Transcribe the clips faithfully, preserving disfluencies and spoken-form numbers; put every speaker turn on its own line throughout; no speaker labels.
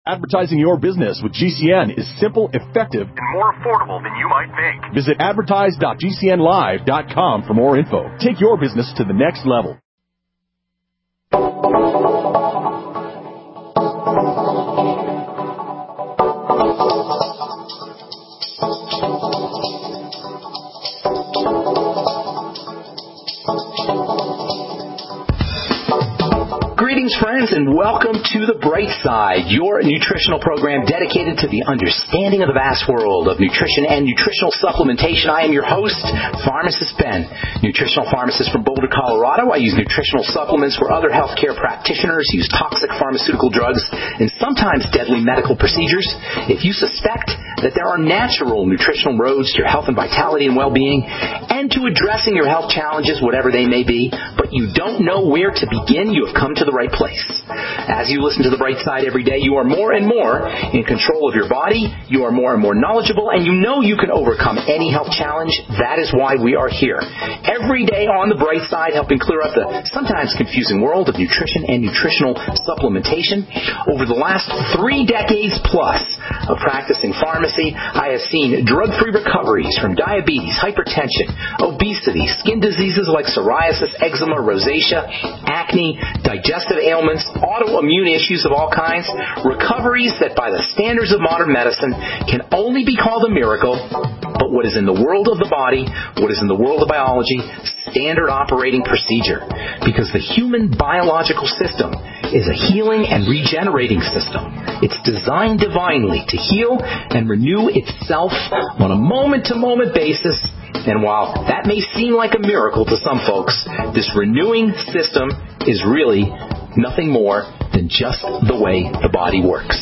Advertising your business with G C N is simple, effective,
and more affordable than you might think.
Visit advertise dot g c n live dot com for more info. Take your business to the next level.
Greetings, friends, and welcome to The Bright Side, your nutritional program dedicated to the understanding of the vast world of nutrition and nutritional supplementation. I am your host, Pharmacist Ben, nutritional pharmacist from Boulder, Colorado. I use nutritional supplements where other healthcare practitioners use toxic pharmaceutical drugs and sometimes deadly medical procedures. If you suspect that there are natural nutritional roads to your health and vitality and well-being and to addressing your health challenges, whatever they may be, but you don't know where to begin, you have come to the right place. As you listen to The Bright Side every day, you are more and more in control of your body, you are more and more knowledgeable, and you know you can overcome any health challenge. That is why we are here. Every day on The Bright Side, helping clear up the sometimes confusing world of nutrition and nutritional supplementation. Over the last three decades plus of practicing pharmacy, I have seen drug-free recoveries from diabetes, hypertension, obesity, skin diseases like psoriasis, eczema, rosacea, acne, digestive ailments, autoimmune issues of all kinds, recoveries that by the standards of modern medicine can only be called a miracle, but what is in the world of the body, what is in the world of biology, standard operating procedure. Because the human biological system is a healing and regenerating system. It's designed divinely to heal and renew itself on a moment-to-moment basis. And while that may seem like a miracle to some folks, this renewing system is really nothing more than just the way the body works.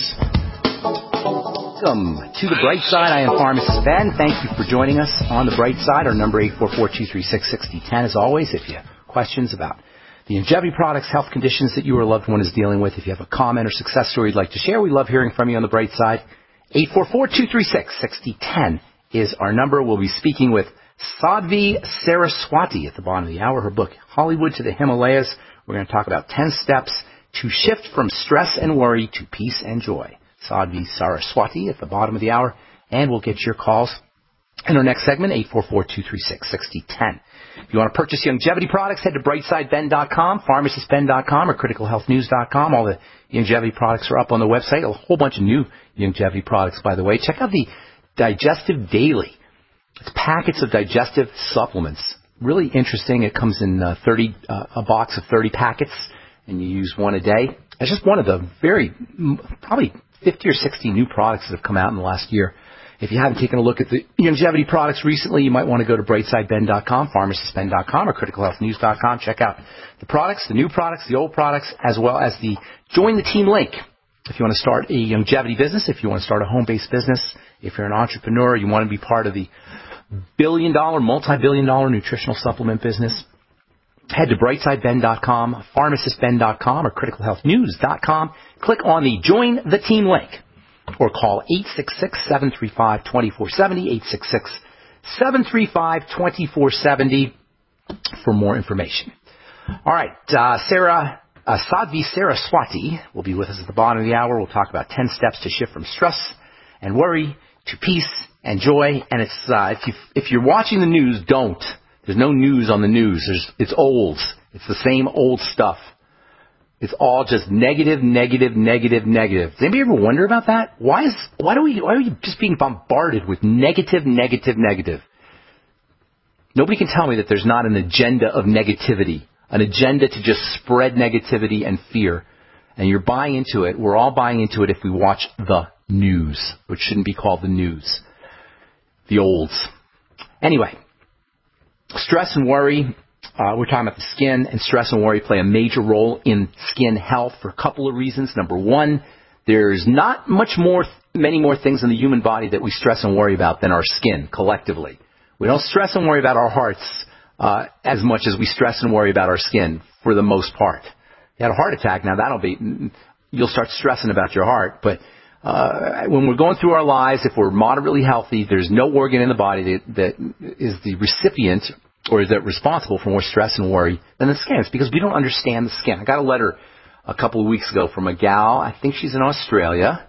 Welcome to The Bright Side. I am Pharmacist Ben. Thank you for joining us on The Bright Side. Our number eight four four, two three six, six zero one zero. As always, if you have questions about the longevity products, health conditions that you or a loved one is dealing with, if you have a comment or success story you'd like to share, we love hearing from you on The Bright Side. eight four four, two three six, six zero one zero is our number. We'll be speaking with Sadhvi Saraswati at the bottom of the hour. Her book, Hollywood to the Himalayas. We're going to talk about ten steps to shift from stress and worry to peace and joy. Sadhvi Saraswati at the bottom of the hour. And we'll get your calls in our next segment, eight four four, two three six, six zero one zero. If you want to purchase longevity products, head to brightside ben dot com, pharmacist ben dot com, or critical health news dot com. All the longevity products are up on the website. A whole bunch of new longevity products, by the way. Check out the Digestive Daily. It's packets of digestive supplements. Really interesting. It comes in uh, thirty uh, a box of thirty packets, and you use one a day. It's just one of the very, probably fifty or sixty new products that have come out in the last year. If you haven't taken a look at the longevity products recently, you might want to go to brightside ben dot com, pharmacist ben dot com, or critical health news dot com. Check out the products, the new products, the old products, as well as the Join the Team link. If you want to start a longevity business, if you want to start a home-based business, if you're an entrepreneur, you want to be part of the billion-dollar, multi-billion dollar nutritional supplement business, head to brightside ben dot com, pharmacist ben dot com, or critical health news dot com. Click on the Join the Team link, or call eight six six, seven three five, two four seven zero, eight six six, seven three five, two four seven zero for more information. All right, uh, Sarah, uh, Sadhvi Saraswati will be with us at the bottom of the hour. We'll talk about ten steps to shift from stress and worry to peace and joy. And it's uh, if you if you're watching the news, don't. There's no news on the news. There's it's old. It's the same old stuff. It's all just negative, negative, negative, negative. Does anybody ever wonder about that? Why is why do we why are we just being bombarded with negative, negative, negative? Nobody can tell me that there's not an agenda of negativity, an agenda to just spread negativity and fear. And you're buying into it. We're all buying into it if we watch the news, which shouldn't be called the news. The olds. Anyway, stress and worry. Uh, we're talking about the skin, and stress and worry play a major role in skin health for a couple of reasons. Number one, there's not much more, many more things in the human body that we stress and worry about than our skin collectively. We don't stress and worry about our hearts uh, as much as we stress and worry about our skin for the most part. You had a heart attack, now that'll be, you'll start stressing about your heart, but Uh, when we're going through our lives, if we're moderately healthy, there's no organ in the body that, that is the recipient or is that responsible for more stress and worry than the skin. It's because we don't understand the skin. I got a letter a couple of weeks ago from a gal, I think she's in Australia,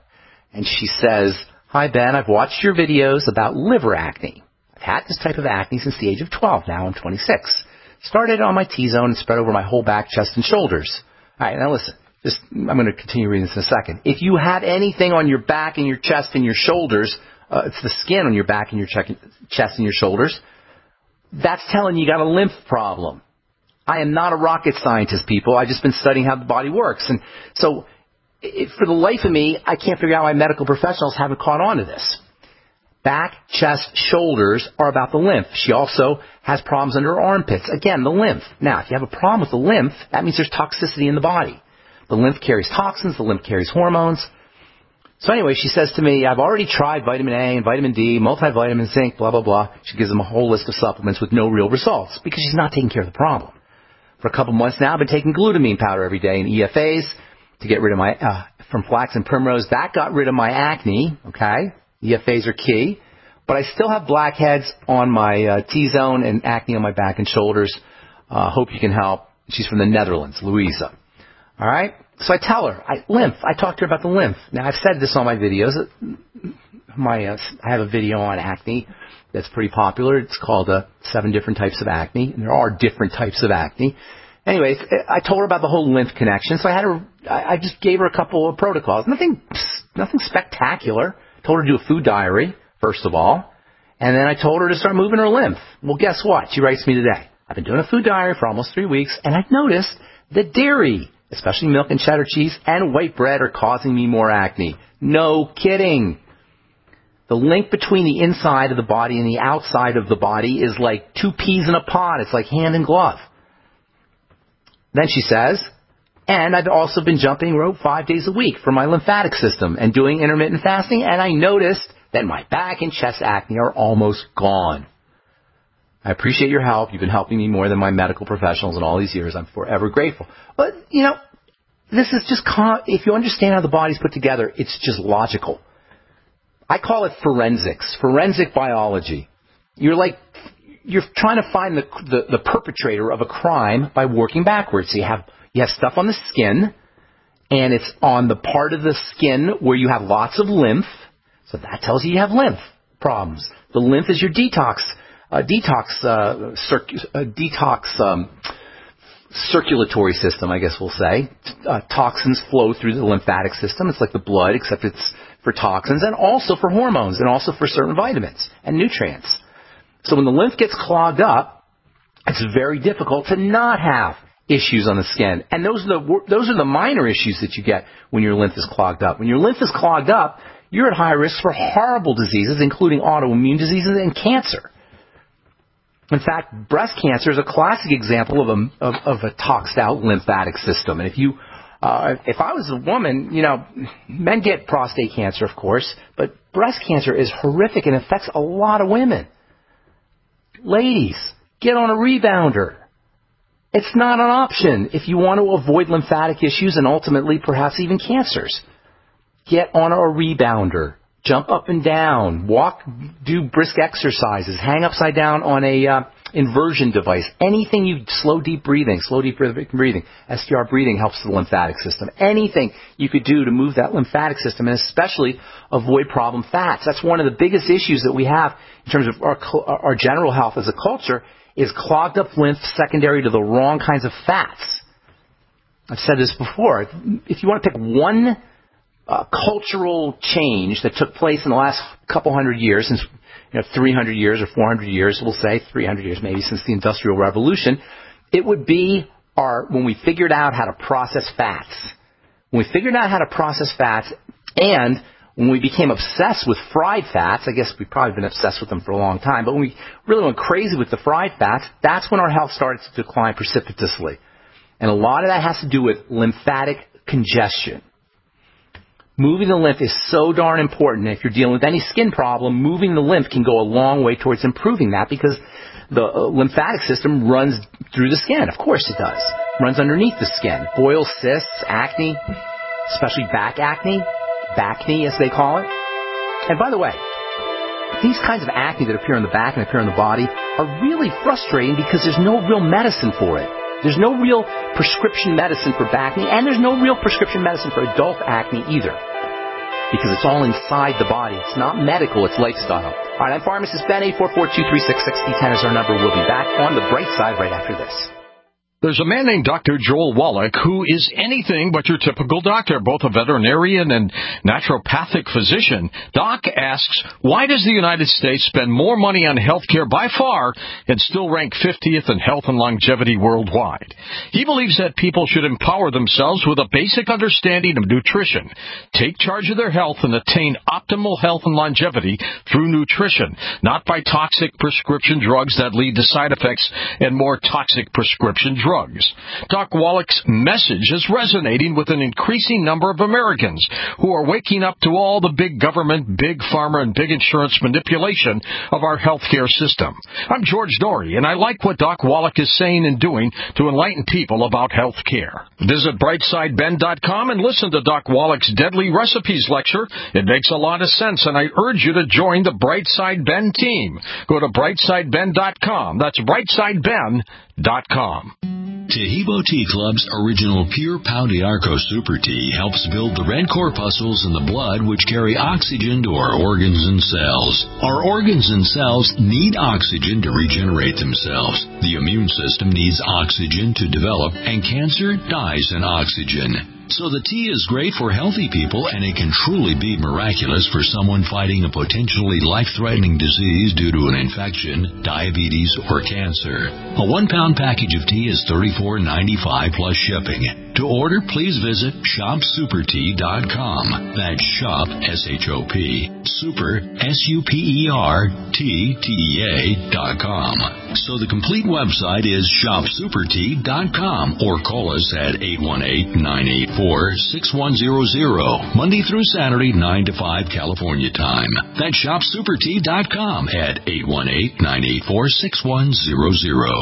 And she says, "Hi, Ben, I've watched your videos about liver acne. I've had this type of acne since the age of twelve. Now I'm twenty-six. Started on my T-zone and spread over my whole back, chest, and shoulders." All right, now listen. Just, I'm going to continue reading this in a second. If you have anything on your back and your chest and your shoulders, uh, it's the skin on your back and your che- chest and your shoulders, that's telling you you got a lymph problem. I am not a rocket scientist, people. I've just been studying how the body works. And so, it, for the life of me, I can't figure out why medical professionals haven't caught on to this. Back, chest, shoulders are about the lymph. She also has problems under her armpits. Again, the lymph. Now, if you have a problem with the lymph, that means there's toxicity in the body. The lymph carries toxins. The lymph carries hormones. So anyway, she says to me, "I've already tried vitamin A and vitamin D, multivitamin, zinc, blah, blah, blah." She gives them a whole list of supplements with no real results because she's not taking care of the problem. For a couple months now, I've been taking glutamine powder every day and E F As to get rid of my, uh, from flax and primrose. That got rid of my acne, okay? E F As are key. But I still have blackheads on my uh, T-zone and acne on my back and shoulders. Uh, hope you can help. She's from the Netherlands, Louisa. All right? So I tell her, I, lymph. I talk to her about the lymph. Now, I've said this on my videos. My, uh, I have a video on acne that's pretty popular. It's called uh, Seven Different Types of Acne. And there are different types of acne. Anyway, I told her about the whole lymph connection. So I had her, I just gave her a couple of protocols. Nothing, nothing spectacular. Told her to do a food diary, first of all. And then I told her to start moving her lymph. Well, guess what? She writes me today. "I've been doing a food diary for almost three weeks, and I've noticed that dairy, especially milk and cheddar cheese and white bread, are causing me more acne." No kidding. The link between the inside of the body and the outside of the body is like two peas in a pod. It's like hand and glove. Then she says, "And I've also been jumping rope five days a week for my lymphatic system and doing intermittent fasting, and I noticed that my back and chest acne are almost gone. I appreciate your help. You've been helping me more than my medical professionals in all these years. I'm forever grateful." But, you know, this is just, con- if you understand how the body's put together, it's just logical. I call it forensics, forensic biology. You're like, you're trying to find the, the, the perpetrator of a crime by working backwards. So you have, you have stuff on the skin, and it's on the part of the skin where you have lots of lymph. So that tells you you have lymph problems. The lymph is your detox, uh, detox, uh, circ- uh, detox um, circulatory system, I guess we'll say. Uh, toxins flow through the lymphatic system. It's like the blood, except it's for toxins and also for hormones and also for certain vitamins and nutrients. So when the lymph gets clogged up, it's very difficult to not have issues on the skin. And those are the those are the minor issues that you get when your lymph is clogged up. When your lymph is clogged up, you're at high risk for horrible diseases, including autoimmune diseases and cancer. In fact, breast cancer is a classic example of a, of, of a toxed out lymphatic system. And if you, uh, if I was a woman, you know, men get prostate cancer, of course, but breast cancer is horrific and affects a lot of women. Ladies, get on a rebounder. It's not an option if you want to avoid lymphatic issues and ultimately perhaps even cancers. Get on a rebounder. Jump up and down. Walk, do brisk exercises. Hang upside down on a uh, inversion device. Anything you, slow deep breathing, slow deep breathing. S T R breathing helps the lymphatic system. Anything you could do to move that lymphatic system and especially avoid problem fats. That's one of the biggest issues that we have in terms of our, our general health as a culture is clogged up lymph secondary to the wrong kinds of fats. I've said this before. If you want to pick one Uh, cultural change that took place in the last couple hundred years, since you know three hundred years or four hundred years, we'll say three hundred years maybe since the Industrial Revolution, it would be our when we figured out how to process fats. When we figured out how to process fats, and when we became obsessed with fried fats, I guess we've probably been obsessed with them for a long time, but when we really went crazy with the fried fats, that's when our health started to decline precipitously. And a lot of that has to do with lymphatic congestion. Moving the lymph is so darn important. If you're dealing with any skin problem, moving the lymph can go a long way towards improving that because the lymphatic system runs through the skin. Of course it does. Runs underneath the skin. Boils, cysts, acne, especially back acne, backne as they call it. And by the way, these kinds of acne that appear on the back and appear on the body are really frustrating because there's no real medicine for it. There's no real prescription medicine for back acne, and there's no real prescription medicine for adult acne either. because it's all inside the body. It's not medical, it's lifestyle. All right, I'm Pharmacist Ben. eight four four, two three six, six zero one zero is our number. We'll be back on the bright side right after this.
There's a man named Doctor Joel Wallach who is anything but your typical doctor, both a veterinarian and naturopathic physician. Doc asks, why does the United States spend more money on health care by far and still rank fiftieth in health and longevity worldwide? He believes that people should empower themselves with a basic understanding of nutrition, take charge of their health, and attain optimal health and longevity through nutrition, not by toxic prescription drugs that lead to side effects and more toxic prescription drugs. Drugs. Doc Wallach's message is resonating with an increasing number of Americans who are waking up to all the big government, big pharma, and big insurance manipulation of our healthcare system. I'm George Dory, and I like what Doc Wallach is saying and doing to enlighten people about health care. Visit brightside ben dot com and listen to Doc Wallach's Deadly Recipes lecture. It makes a lot of sense, and I urge you to join the Brightside Ben team. Go to brightside ben dot com. That's brightside ben dot com.
Tahibo Tea Club's original Pure Pau d'Arco Super Tea helps build the red corpuscles in the blood which carry oxygen to our organs and cells. Our organs and cells need oxygen to regenerate themselves. The immune system needs oxygen to develop, and cancer dies in oxygen. So the tea is great for healthy people, and it can truly be miraculous for someone fighting a potentially life-threatening disease due to an infection, diabetes, or cancer. A one-pound package of tea is thirty-four ninety-five plus shipping. To order, please visit shop super tea dot com. That's shop, S H O P, super, S U P E R, T, T E A dot com. So the complete website is shop super tea dot com, or call us at eight one eight, nine eight four, six one zero zero, Monday through Saturday, nine to five California time. That's shop super tea dot com at eight one eight, nine eight four, six one zero zero.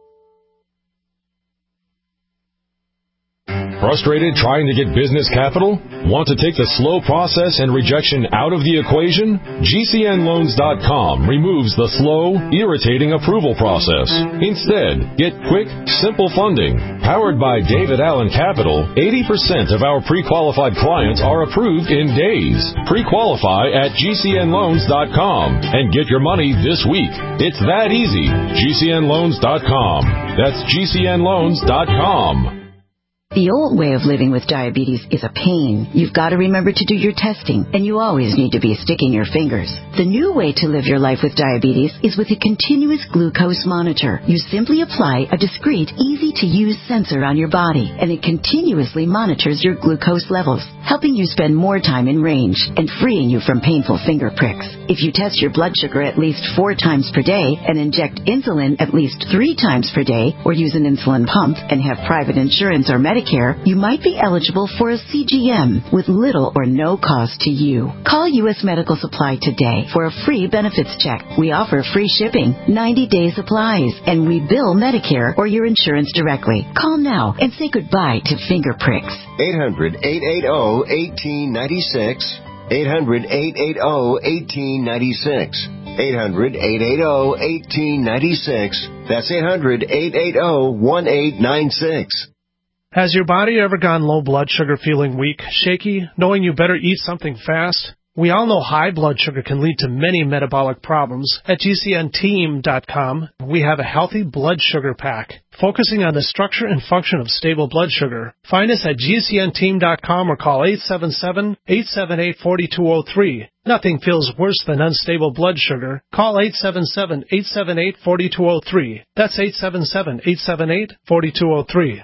Frustrated trying to get business capital? Want to take the slow process and rejection out of the equation? G C N loans dot com removes the slow, irritating approval process. Instead, get quick, simple funding. Powered by David Allen Capital, eighty percent of our pre-qualified clients are approved in days. Pre-qualify at G C N loans dot com and get your money this week. It's that easy. G C N loans dot com. That's G C N loans dot com.
The old way of living with diabetes is a pain. You've got to remember to do your testing, and you always need to be sticking your fingers. The new way to live your life with diabetes is with a continuous glucose monitor. You simply apply a discreet, easy-to-use sensor on your body, and it continuously monitors your glucose levels, helping you spend more time in range and freeing you from painful finger pricks. If you test your blood sugar at least four times per day and inject insulin at least three times per day, or use an insulin pump and have private insurance or Medicare, you might be eligible for a C G M with little or no cost to you. Call U S Medical Supply today for a free benefits check. We offer free shipping, ninety-day supplies, and we bill Medicare or your insurance directly. Call now and say goodbye to finger pricks.
eight hundred, eight eight zero, one eight nine six. eight hundred, eight eight zero, one eight nine six. eight hundred, eight eight zero, one eight nine six. That's eight hundred, eight eight zero, one eight nine six.
Has your body ever gone low blood sugar, feeling weak, shaky, knowing you better eat something fast? We all know high blood sugar can lead to many metabolic problems. At G C N team dot com, we have a healthy blood sugar pack, focusing on the structure and function of stable blood sugar. Find us at G C N team dot com or call eight seven seven, eight seven eight, four two zero three. Nothing feels worse than unstable blood sugar. Call eight seven seven, eight seven eight, four two zero three. That's eight seven seven, eight seven eight, four two zero three.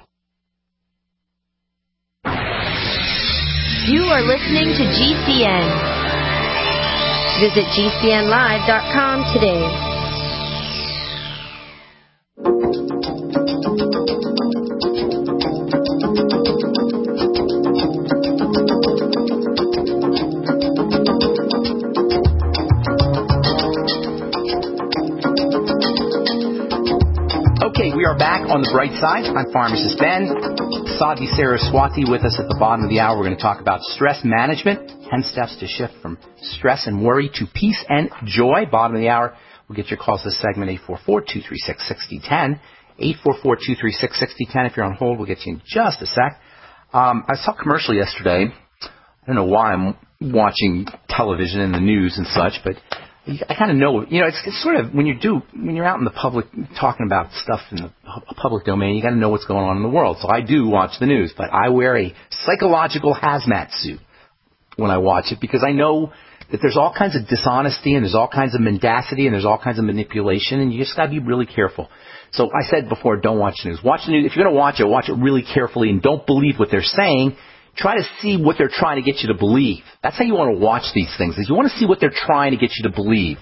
You are listening to G C N. Visit G C N live dot com today.
Okay, we are back on the bright side. I'm Pharmacist Ben. Sadhvi Saraswati with us at the bottom of the hour. We're going to talk about stress management, ten steps to shift from stress and worry to peace and joy. Bottom of the hour, we'll get your calls this segment, eight four four, two three six, six zero one zero, eight four four, two three six, six zero one zero. If you're on hold, we'll get you in just a sec. Um, I saw a commercial yesterday. I don't know why I'm watching television and the news and such, but I kind of know, you know, it's, it's sort of when you do, when you're out in the public talking about stuff in the public domain, you got to know what's going on in the world. So I do watch the news, but I wear a psychological hazmat suit when I watch it because I know that there's all kinds of dishonesty and there's all kinds of mendacity and there's all kinds of manipulation, and you just got to be really careful. So I said before, don't watch the news. Watch the news. If you're going to watch it, watch it really carefully and don't believe what they're saying. Try to see what they're trying to get you to believe. That's how you want to watch these things, is you want to see what they're trying to get you to believe.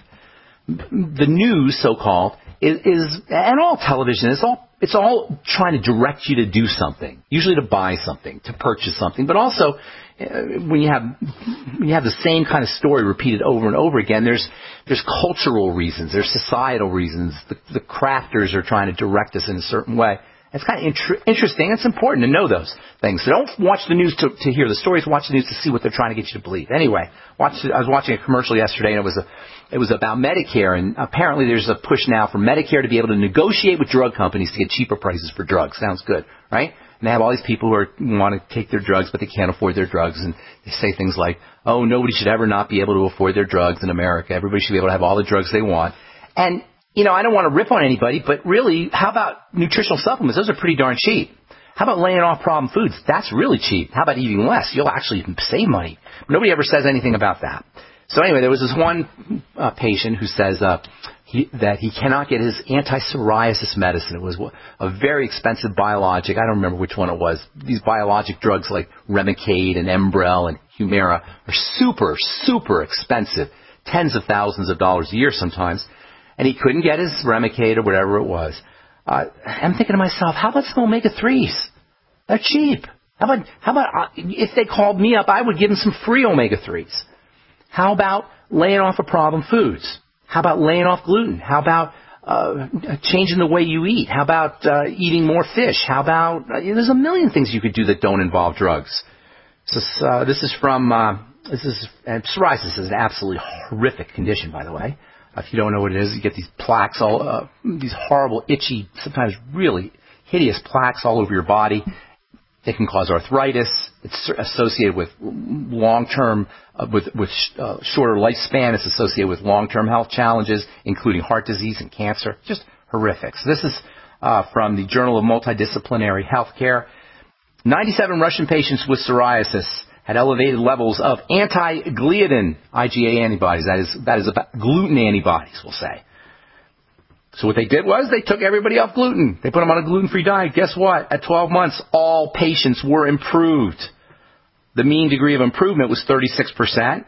The news, so-called, is, is and all television, is all, it's all trying to direct you to do something, usually to buy something, to purchase something, but also uh, when you have when you have the same kind of story repeated over and over again, there's there's cultural reasons, there's societal reasons. The, the crafters are trying to direct us in a certain way. It's kind of inter- interesting. It's important to know those things. So don't watch the news to, to hear the stories. Watch the news to see what they're trying to get you to believe. Anyway, watch, I was watching a commercial yesterday, and it was a, it was about Medicare. And apparently, there's a push now for Medicare to be able to negotiate with drug companies to get cheaper prices for drugs. Sounds good, right? And they have all these people who are, want to take their drugs, but they can't afford their drugs. And they say things like, "Oh, nobody should ever not be able to afford their drugs in America. Everybody should be able to have all the drugs they want." And you know, I don't want to rip on anybody, but really, how about nutritional supplements? Those are pretty darn cheap. How about laying off problem foods? That's really cheap. How about eating less? You'll actually save money. Nobody ever says anything about that. So anyway, there was this one uh, patient who says uh, he, that he cannot get his anti-psoriasis medicine. It was a very expensive biologic. I don't remember which one it was. These biologic drugs like Remicade and Enbrel and Humira are super, super expensive, tens of thousands of dollars a year sometimes. And he couldn't get his Remicade or whatever it was. Uh, I'm thinking to myself, how about some omega threes? They're cheap. How about, how about uh, if they called me up, I would give them some free omega threes. How about laying off of problem foods? How about laying off gluten? How about uh, changing the way you eat? How about uh, eating more fish? How about, uh, there's a million things you could do that don't involve drugs. So uh, this is from, uh, this is, and psoriasis is an absolutely horrific condition, by the way. If you don't know what it is, you get these plaques, all uh, these horrible, itchy, sometimes really hideous plaques all over your body. It can cause arthritis. It's associated with long-term, uh, with, with uh, shorter lifespan. It's associated with long-term health challenges, including heart disease and cancer. Just horrific. So this is uh, from the Journal of Multidisciplinary Healthcare. ninety-seven Russian patients with psoriasis had elevated levels of anti-gliadin I G A antibodies. That is, that is about gluten antibodies, we'll say. So what they did was they took everybody off gluten. They put them on a gluten-free diet. Guess what? At twelve months, all patients were improved. The mean degree of improvement was thirty-six percent.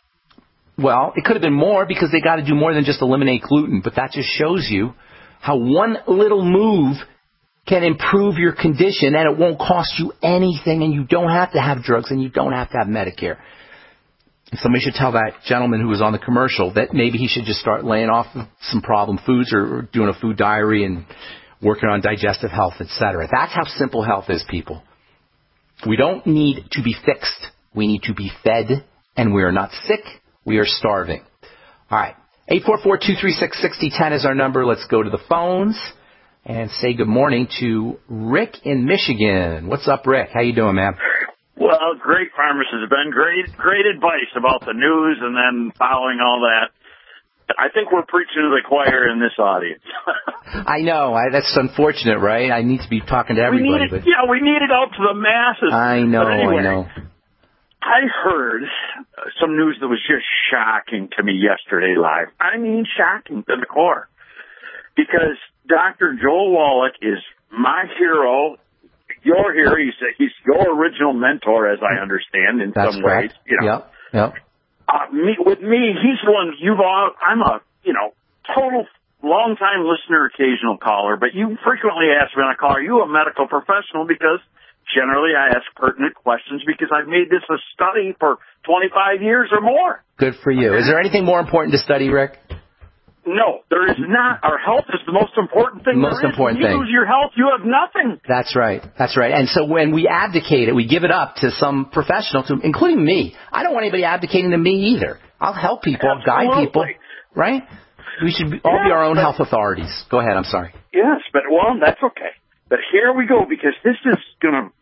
Well, it could have been more because they got to do more than just eliminate gluten. But that just shows you how one little move can improve your condition, and it won't cost you anything, and you don't have to have drugs, and you don't have to have Medicare. Somebody should tell that gentleman who was on the commercial that maybe he should just start laying off some problem foods or doing a food diary and working on digestive health, et cetera. That's how simple health is, people. We don't need to be fixed. We need to be fed, and we are not sick. We are starving. All right. eight four four, two three six, six zero one zero is our number. Let's go to the phones and say good morning to Rick in Michigan. What's up, Rick? How you doing, man?
Well, great, Pharmacist Ben. Great, great advice about the news and then following all that. I think we're preaching to the choir in this audience.
I know. I, that's unfortunate, right? I need to be talking to everybody.
We need it,
but
yeah, we need it out to the masses.
I know,
anyway,
I know.
I heard some news that was just shocking to me yesterday live. I mean, shocking to the core. Because Doctor Joel Wallach is my hero, your hero. He's, he's your original mentor, as I understand, in
That's
some
correct.
ways. You know.
Yep, yep.
Uh, me, with me, he's one you've all, I'm a, you know, total long-time listener, occasional caller, but you frequently ask me when I call, are you a medical professional? Because generally I ask pertinent questions because I've made this a study for twenty-five years or more.
Good for you. Is there anything more important to study, Rick?
No, there is not. Our health is the most important thing.
Most
there is.
important
when you
thing.
lose your health, you have nothing.
That's right. That's right. And so when we abdicate it, we give it up to some professional, to, including me. I don't want anybody abdicating to me either. I'll help people, I'll guide people, right? We should be, all
yeah,
be our own
but,
health authorities. Go ahead. I'm sorry.
Yes, but, well, that's okay. But here we go, because this is going to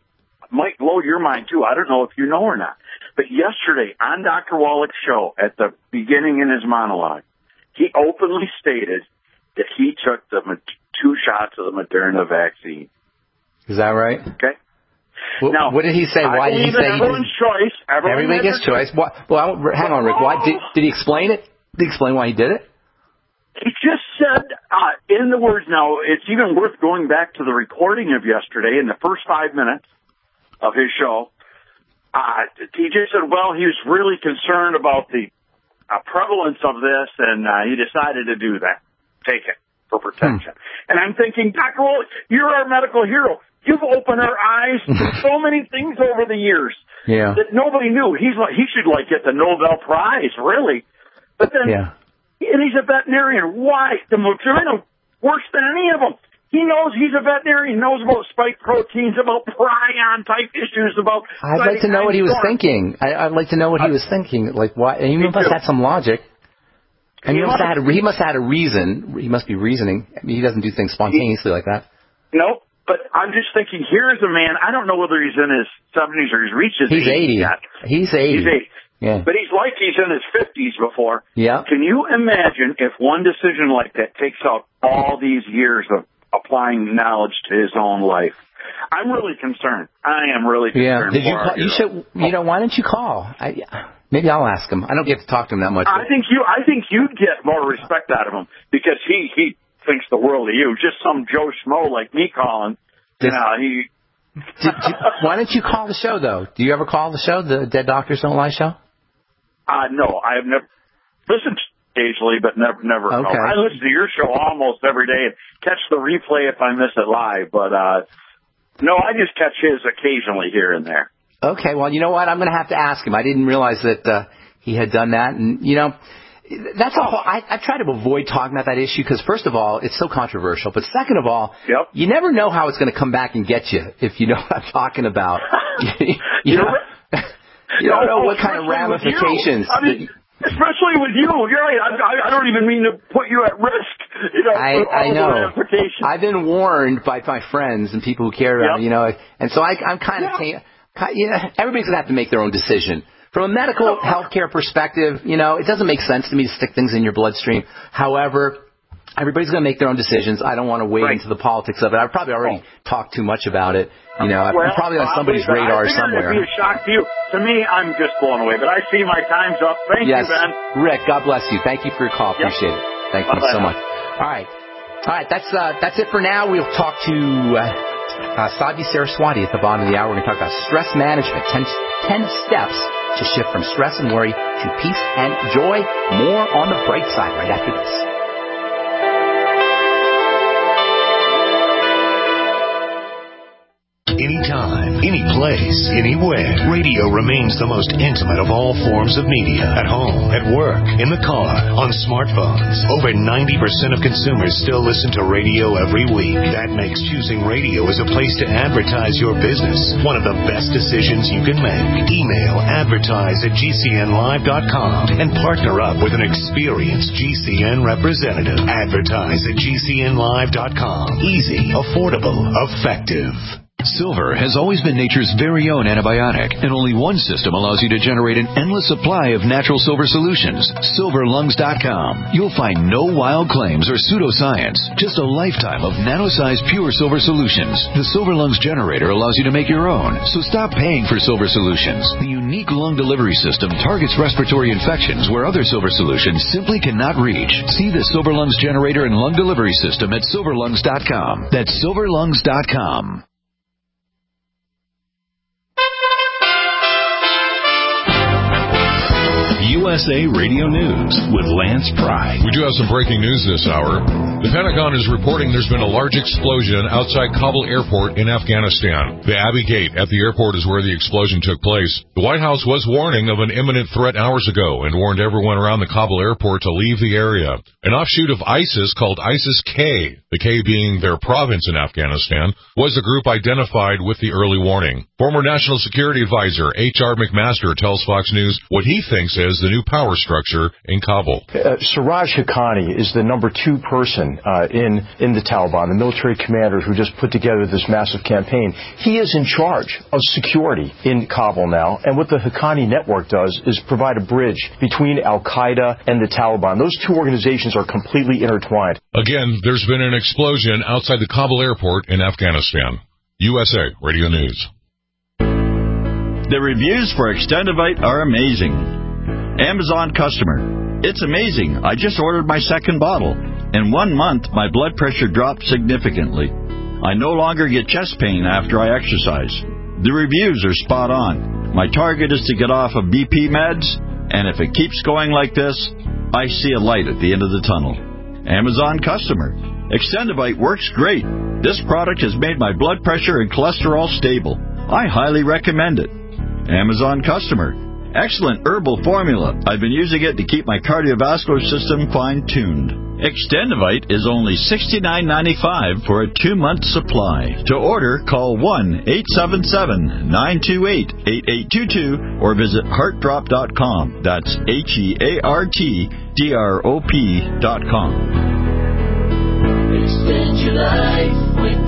might blow your mind, too. I don't know if you know or not. But yesterday, on Doctor Wallach's show, at the beginning in his monologue, he openly stated that he took the two shots of the Moderna vaccine.
Is that right?
Okay.
Well,
now,
what did he say? Why did he say?
Everyone's he choice. Everyone
Everybody gets choice. choice. What, well, hang on, Rick. Why did, did he explain it? Did he explain why he did it?
He just said, uh, in the words, now, it's even worth going back to the recording of yesterday in the first five minutes of his show. Uh, he just said, well, he was really concerned about the uh, prevalence of this, and uh, he decided to do that. Take it for protection. Hmm. And I'm thinking, Doctor Wallach, you're our medical hero. You've opened our eyes to so many things over the years
yeah.
that nobody knew. He's like, he should like get the Nobel Prize, really. But then,
yeah.
and he's a veterinarian. Why? The Moderna worse than any of them. He knows he's a veterinarian. He knows about spike proteins, about prion type issues, about.
I'd like to know what he was thinking. I, I'd like to know what he was thinking. Like, why? And he must have had some logic. And he, he must have had a, he must have had a reason. He must be reasoning. I mean, he doesn't do things spontaneously he, like that.
No. But I'm just thinking, here's a man, I don't know whether he's in his seventies or he's reached his
He's eighty.
Yet.
He's eighty.
He's eighty.
Yeah.
But he's like he's in his fifties before.
Yeah.
Can you imagine if one decision like that takes out all these years of applying knowledge to his own life? I'm really concerned. I am really concerned.
Yeah. Did you call, you should, you know, why don't you call? I, maybe I'll ask him. I don't get to talk to him that much.
I think you, I think you'd get more respect out of him because he, he, thinks the world of you. Just some Joe Schmo like me calling. You know, he.
did, did, why don't you call the show, though? Do you ever call the show, the Dead Doctors Don't Lie show?
Uh, no, I have never listened occasionally, but never, never.
Okay.
No. I listen to your show almost every day and catch the replay if I miss it live. But uh, no, I just catch his occasionally here and there.
Okay, well, you know what? I'm going to have to ask him. I didn't realize that uh, he had done that, and you know. That's all. I, I try to avoid talking about that issue because, first of all, it's so controversial. But second of all,
yep.
you never know how it's going to come back and get you if you know what I'm talking about. you you, know, you don't know what kind of ramifications.
I mean, especially with you. You're right. I, I don't even mean to put you at risk. You know,
I, I know. I've been warned by my friends and people who care about
yep.
me, you know, and so I, I'm kind of saying, you know, everybody's going to have to make their own decision. From a medical healthcare perspective, you know, it doesn't make sense to me to stick things in your bloodstream. However, everybody's going to make their own decisions. I don't want to wade right. into the politics of it. I've probably already oh. talked too much about it. You know,
well,
I'm probably on somebody's
I
radar
I
somewhere.
It'd be a shock to you. To me, I'm just blown away. But I see my time's up. Thank
yes.
you, Ben.
Rick, God bless you. Thank you for your call.
Yep.
Appreciate it. Thank
Bye-bye.
you so much. All right. All right, that's uh, that's it for now. We'll talk to uh, uh, Sadhvi Saraswati at the bottom of the hour. We're going to talk about stress management, ten, ten steps to shift from stress and worry to peace and joy. More on the bright side right after this.
Anytime, any place, anywhere, radio remains the most intimate of all forms of media. At home, at work, in the car, on smartphones. Over ninety percent of consumers still listen to radio every week. That makes choosing radio as a place to advertise your business one of the best decisions you can make. Email advertise at G C N live dot com and partner up with an experienced G C N representative. Advertise at G C N live dot com. Easy, affordable, effective.
Silver has always been nature's very own antibiotic, and only one system allows you to generate an endless supply of natural silver solutions. silver lungs dot com. You'll find no wild claims or pseudoscience, just a lifetime of nano-sized pure silver solutions. The Silver Lungs generator allows you to make your own, so stop paying for silver solutions. The unique lung delivery system targets respiratory infections where other silver solutions simply cannot reach. See the Silver Lungs generator and lung delivery system at silver lungs dot com. That's silver lungs dot com.
U S A Radio News with Lance Pry.
We do have some breaking news this hour. The Pentagon is reporting there's been a large explosion outside Kabul Airport in Afghanistan. The Abbey Gate at the airport is where the explosion took place. The White House was warning of an imminent threat hours ago and warned everyone around the Kabul airport to leave the area. An offshoot of ISIS called ISIS-K, the K being their province in Afghanistan, was the group identified with the early warning. Former National Security Advisor H R McMaster tells Fox News what he thinks is the new new power structure in Kabul.
Uh, Siraj Haqqani is the number two person uh, in, in the Taliban, the military commander who just put together this massive campaign. He is in charge of security in Kabul now, and what the Haqqani network does is provide a bridge between Al-Qaeda and the Taliban. Those two organizations are completely intertwined.
Again, there's been an explosion outside the Kabul airport in Afghanistan. U S A Radio News.
The reviews for Extendivite are amazing. Amazon customer. It's amazing. I just ordered my second bottle. In one month, my blood pressure dropped significantly. I no longer get chest pain after I exercise. The reviews are spot on. My target is to get off of B P meds, and if it keeps going like this, I see a light at the end of the tunnel. Amazon customer. Extendivite works great. This product has made my blood pressure and cholesterol stable. I highly recommend it. Amazon customer. Excellent herbal formula. I've been using it to keep my cardiovascular system fine-tuned. Extendivite is only sixty-nine ninety-five for a two-month supply. To order, call one eight seven seven, nine two eight, eight eight two two or visit heart drop dot com. That's H E A R T D R O P dot com.
Extend your life with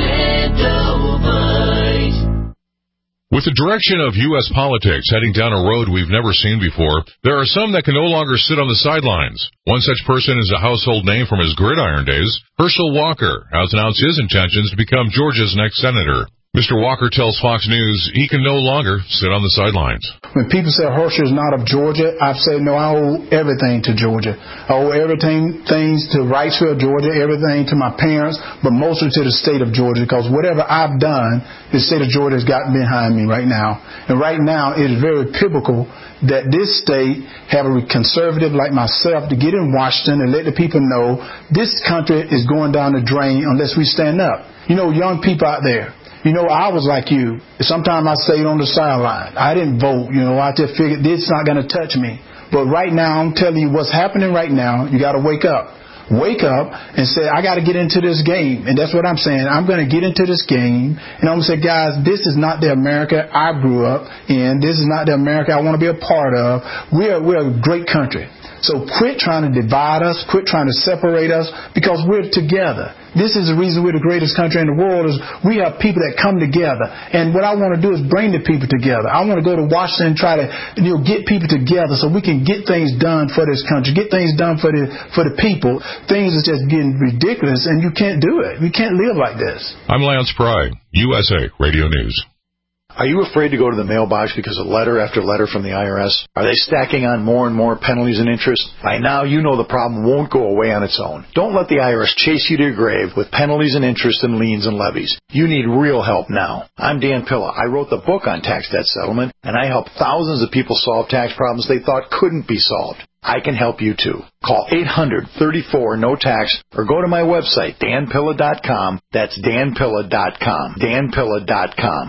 Extendivite.
With the direction of U S politics heading down a road we've never seen before, there are some that can no longer sit on the sidelines. One such person is a household name from his gridiron days. Herschel Walker has announced his intentions to become Georgia's next senator. Mister Walker tells Fox News he can no longer sit on the sidelines.
When people say Herschel is not of Georgia, I've said, no, I owe everything to Georgia. I owe everything, things to Wrightsville, Georgia, everything to my parents, but mostly to the state of Georgia, because whatever I've done, the state of Georgia has gotten behind me right now. And right now, it is very pivotal that this state have a conservative like myself to get in Washington and let the people know this country is going down the drain unless we stand up. You know, young people out there, you know, I was like you. Sometimes I stayed on the sideline. I didn't vote. You know, I just figured this is not going to touch me. But right now, I'm telling you what's happening right now. You got to wake up. Wake up and say, I got to get into this game. And that's what I'm saying. I'm going to get into this game. And I'm going to say, guys, this is not the America I grew up in. This is not the America I want to be a part of. We're, we're a great country. So quit trying to divide us, quit trying to separate us, because we're together. This is the reason we're the greatest country in the world, is we have people that come together. And what I want to do is bring the people together. I want to go to Washington and try to, you know, get people together so we can get things done for this country, get things done for the for the people. Things are just getting ridiculous, and you can't do it. You can't live like this.
I'm Lance Pry, U S A Radio News.
Are you afraid to go to the mailbox because of letter after letter from the I R S? Are they stacking on more and more penalties and interest? By now, you know the problem won't go away on its own. Don't let the I R S chase you to your grave with penalties and interest and liens and levies. You need real help now. I'm Dan Pilla. I wrote the book on tax debt settlement, and I help thousands of people solve tax problems they thought couldn't be solved. I can help you too. Call eight hundred, thirty-four, no tax or go to my website, dan pilla dot com. That's dan pilla dot com. dan pilla dot com.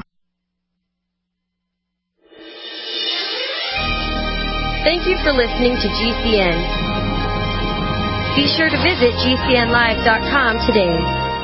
Thank you for listening to G C N. Be sure to visit G C N live dot com today.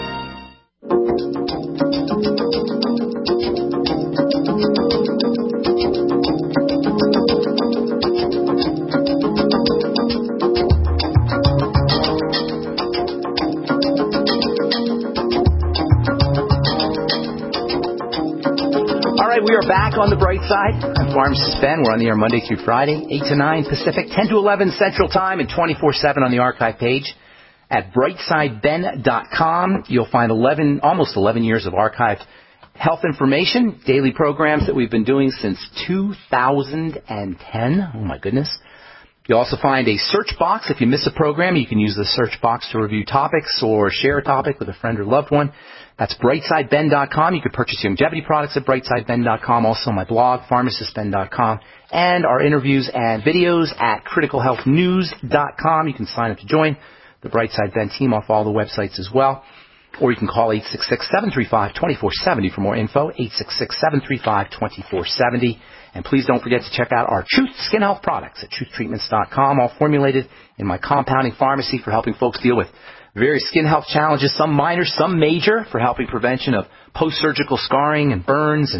We are back on the bright side. I'm Pharmacist Ben. We're on the air Monday through Friday, eight to nine Pacific, ten to eleven Central Time, and twenty-four seven on the archive page at brightside ben dot com. You'll find eleven, almost eleven years of archived health information, daily programs that we've been doing since two thousand ten. Oh, my goodness. You'll also find a search box. If you miss a program, you can use the search box to review topics or share a topic with a friend or loved one. That's brightside ben dot com. You can purchase longevity products at brightside ben dot com. Also my blog, pharmacist ben dot com. And our interviews and videos at critical health news dot com. You can sign up to join the Brightside Ben team off all the websites as well. Or you can call eight six six, seven three five, two four seven zero for more info, eight six six, seven three five, two four seven zero. And please don't forget to check out our Truth Skin Health products at truth treatments dot com, all formulated in my compounding pharmacy for helping folks deal with various skin health challenges, some minor, some major, for helping prevention of post-surgical scarring and burns and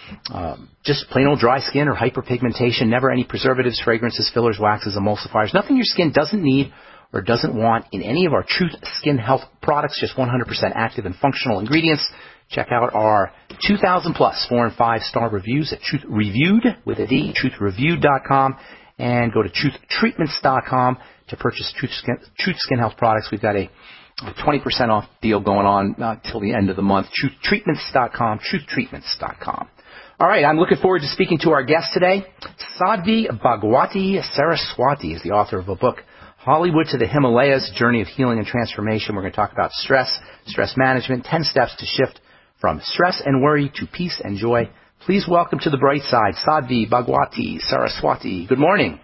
um, just plain old dry skin or hyperpigmentation, never any preservatives, fragrances, fillers, waxes, emulsifiers, nothing your skin doesn't need or doesn't want in any of our Truth Skin Health products, just one hundred percent active and functional ingredients. Check out our two thousand plus four and five star reviews at Truth Reviewed with a D, truth reviewed dot com, and go to truth treatments dot com to purchase Truth Skin, Truth Skin Health products. We've got a twenty percent off deal going on uh, till the end of the month. truth treatments dot com, truth treatments dot com. All right, I'm looking forward to speaking to our guest today. Sadhvi Bhagwati Saraswati is the author of a book, Hollywood to the Himalayas, Journey of Healing and Transformation. We're going to talk about stress, stress management, ten steps to shift from stress and worry to peace and joy. Please welcome to the bright side, Sadhvi Bhagwati Saraswati. Good morning.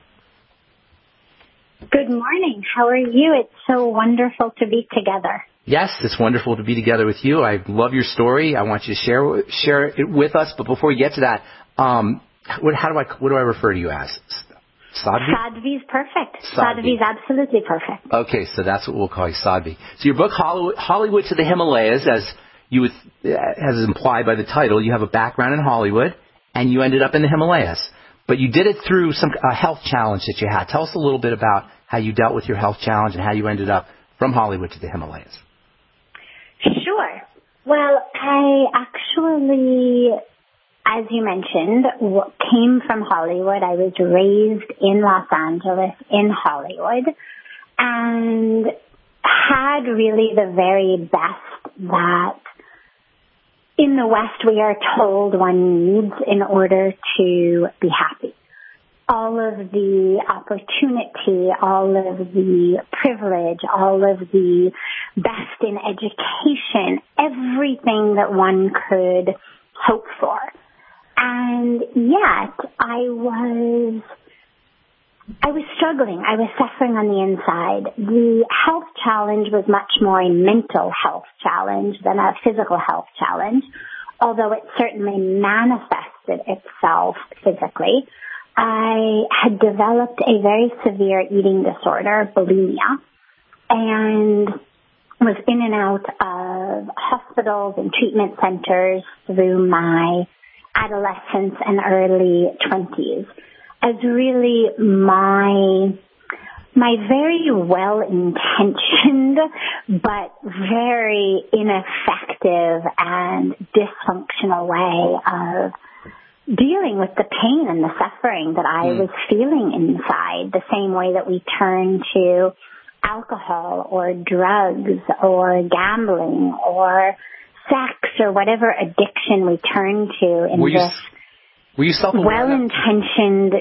Good morning. How are you? It's so wonderful to be together.
Yes, it's wonderful to be together with you. I love your story. I want you to share share it with us. But before we get to that, um, what, how do I what do I refer to you as? Sadhvi?
Sadhvi's perfect.
Sadhvi.
Sadhvi's absolutely perfect.
Okay, so that's what we'll call you, Sadhvi. So your book, Hollywood, Hollywood to the Himalayas, as you would, as implied by the title, you have a background in Hollywood, and you ended up in the Himalayas. But you did it through some a health challenge that you had. Tell us a little bit about how you dealt with your health challenge and how you ended up from Hollywood to the Himalayas.
Sure. Well, I actually, as you mentioned, came from Hollywood. I was raised in Los Angeles, in Hollywood, and had really the very best that in the West we are told one needs in order to be happy. All of the opportunity, all of the privilege, all of the best in education, everything that one could hope for. And yet I was, I was struggling. I was suffering on the inside. The health challenge was much more a mental health challenge than a physical health challenge, although it certainly manifested itself physically. I had developed a very severe eating disorder, bulimia, and was in and out of hospitals and treatment centers through my adolescence and early twenties as really my my very well-intentioned but very ineffective and dysfunctional way of dealing with the pain and the suffering that I mm. was feeling inside, the same way that we turn to alcohol or drugs or gambling or sex or whatever addiction we turn to in
were
this
you, were you
well-intentioned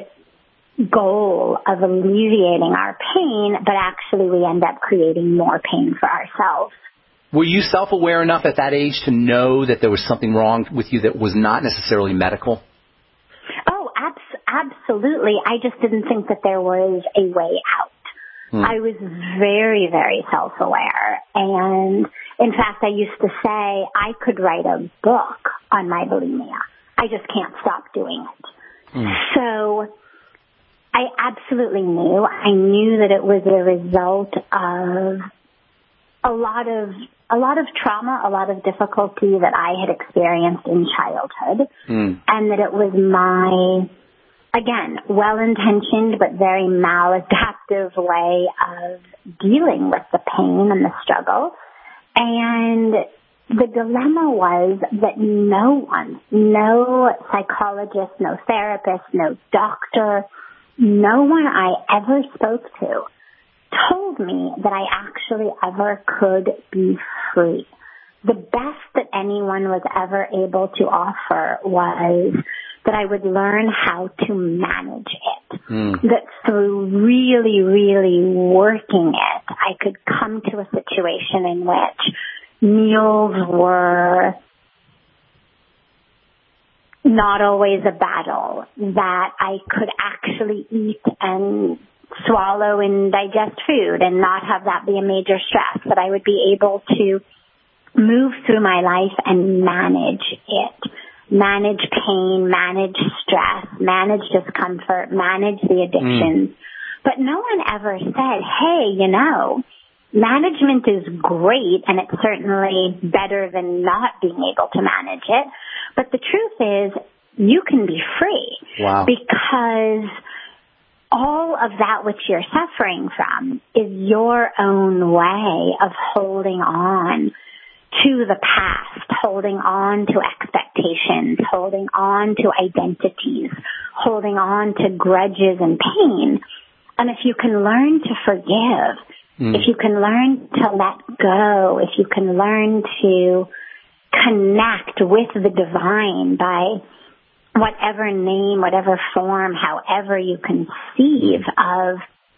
goal of alleviating our pain, but actually we end up creating more pain for ourselves.
Were you self-aware enough at that age to know that there was something wrong with you that was not necessarily medical?
Oh, abs- absolutely. I just didn't think that there was a way out. Hmm. I was very, very self-aware. And in fact, I used to say I could write a book on my bulimia. I just can't stop doing it. Hmm. So I absolutely knew. I knew that it was a result of a lot of a lot of trauma, a lot of difficulty that I had experienced in childhood, mm. and that it was my, again, well-intentioned but very maladaptive way of dealing with the pain and the struggle. And the dilemma was that no one, no psychologist, no therapist, no doctor, no one I ever spoke to told me that I actually ever could be free. The best that anyone was ever able to offer was that I would learn how to manage it. Mm. That through really, really working it, I could come to a situation in which meals were not always a battle, that I could actually eat and swallow and digest food and not have that be a major stress, that I would be able to move through my life and manage it, manage pain, manage stress, manage discomfort, manage the addictions. Mm. But no one ever said, hey, you know, management is great and it's certainly better than not being able to manage it. But the truth is, you can be free.
Wow.
Because all of that which you're suffering from is your own way of holding on to the past, holding on to expectations, holding on to identities, holding on to grudges and pain. And if you can learn to forgive, mm. if you can learn to let go, if you can learn to connect with the divine by whatever name, whatever form, however you conceive of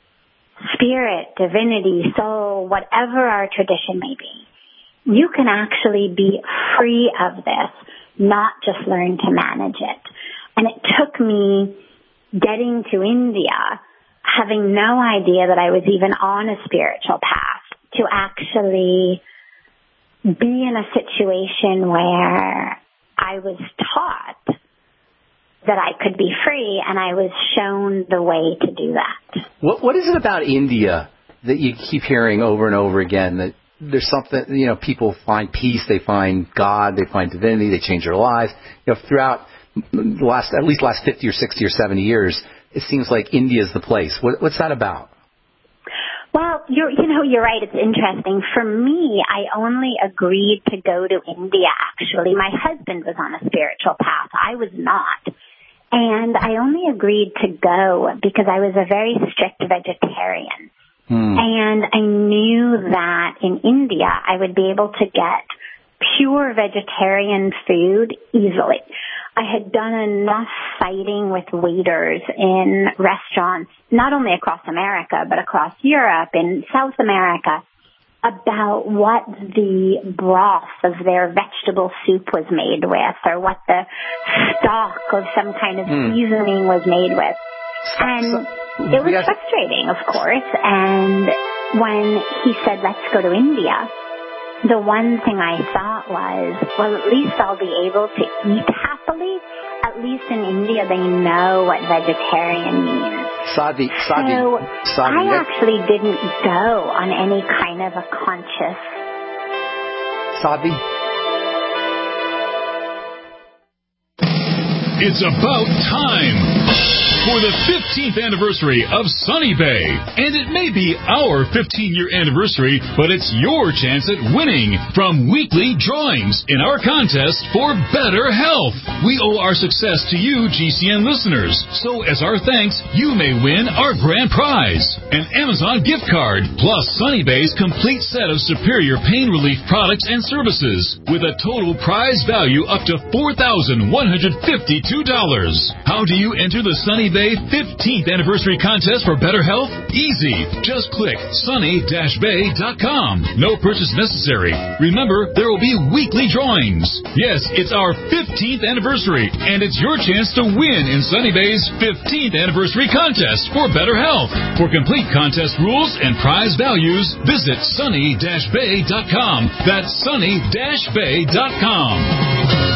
spirit, divinity, soul, whatever our tradition may be, you can actually be free of this, not just learn to manage it. And it took me getting to India, having no idea that I was even on a spiritual path, to actually be in a situation where I was taught that I could be free, and I was shown the way to do that.
What What is it about India that you keep hearing over and over again, that there's something, you know, people find peace, they find God, they find divinity, they change their lives? You know, throughout the last, at least the last fifty or sixty or seventy years, it seems like India is the place. What, what's that about?
Well, you're, you know, you're right. It's interesting. For me, I only agreed to go to India, actually. My husband was on a spiritual path. I was not. And I only agreed to go because I was a very strict vegetarian. Hmm. And I knew that in India, I would be able to get pure vegetarian food easily. I had done enough fighting with waiters in restaurants, not only across America, but across Europe and South America, about what the broth of their vegetable soup was made with, or what the stock of some kind of mm. seasoning was made with. And it was yes. frustrating, of course. And when he said, let's go to India, the one thing I thought was, well, at least I'll be able to eat happily. At least in India, they know what vegetarian means.
Sadhi, Sadhi,
so
Sadhi,
I actually didn't go on any kind of a conscious...
Sadhi?
It's about time for the fifteenth anniversary of Sunny Bay. And it may be our fifteen-year anniversary, but it's your chance at winning from weekly drawings in our contest for better health. We owe our success to you, G C N listeners. So as our thanks, you may win our grand prize, an Amazon gift card, plus Sunny Bay's complete set of superior pain relief products and services, with a total prize value up to four thousand one hundred fifty-two dollars. How do you enter the Sunny Bay fifteenth anniversary contest for better health? Easy. Just click sunny dash bay dot com. No purchase necessary. Remember, there will be weekly drawings. Yes, it's our fifteenth anniversary, and it's your chance to win in Sunny Bay's fifteenth anniversary contest for better health. For complete contest rules and prize values, visit sunny dash bay dot com. That's sunny dash bay dot com.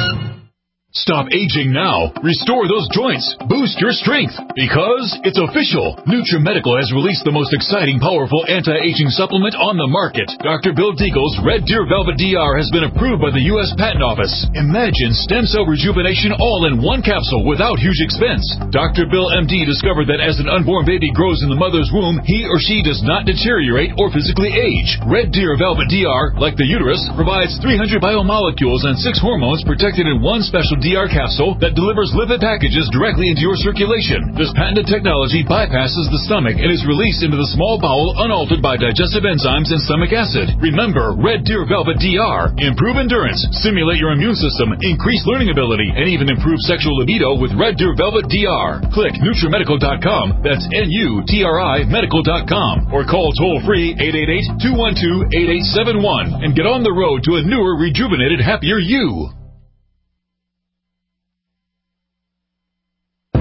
Stop aging now. Restore those joints. Boost your strength. Because it's official. NutriMedical has released the most exciting, powerful anti-aging supplement on the market. Doctor Bill Deagle's Red Deer Velvet D R has been approved by the U S Patent Office. Imagine stem cell rejuvenation all in one capsule without huge expense. Doctor Bill M D discovered that as an unborn baby grows in the mother's womb, he or she does not deteriorate or physically age. Red Deer Velvet D R, like the uterus, provides three hundred biomolecules and six hormones protected in one special D R capsule that delivers lipid packages directly into your circulation. This patented technology bypasses the stomach and is released into the small bowel unaltered by digestive enzymes and stomach acid. Remember, Red Deer Velvet D R. Improve endurance, stimulate your immune system, increase learning ability, and even improve sexual libido with Red Deer Velvet D R. Click NutriMedical dot com. That's N U T R I medical dot com. Or call toll-free eight eight eight, two one two, eight eight seven one and get on the road to a newer, rejuvenated, happier you.